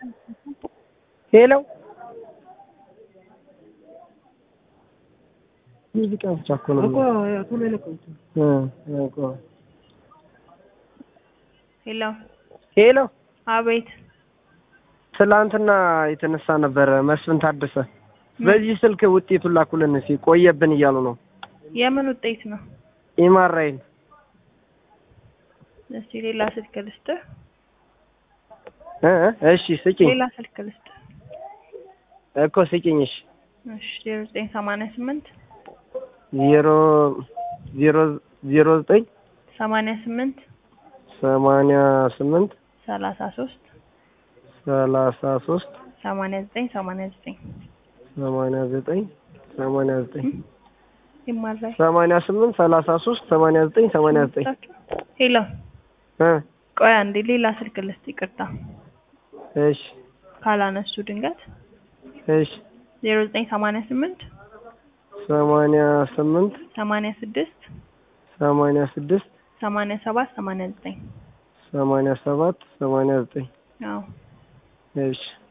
ሄሎ ሙዚቃ ብቻ እኮ ነው እኮ ቶሎ ለቀቁት እኮ ሄሎ ሄሎ አቤት ትላንትና የተነሳ ነበር መስፍን ታደሰ በዚህ ስልክ ውጤቱን ላኩልን እስኪ ቆየብን እያሉ ነው የምን ውጤት ነው ኢማራይን እሺ ሌላ ስልክ ልስጥ እሺ ስጪኝ ሌላ ስልክ ልስጥ እኮ ስጪኝ እሺ 0988 009 88 88 33 33 89 89 89 89 ይማራይ 88 33 89 89 ሄሎ ቆይ አንዴ ሌላ ስልክ ልስጥ ይቅርታ እሺ ካላነሱ ድንገት እሺ 0988 88 86 86 87 89 87 89 አዎ እሺ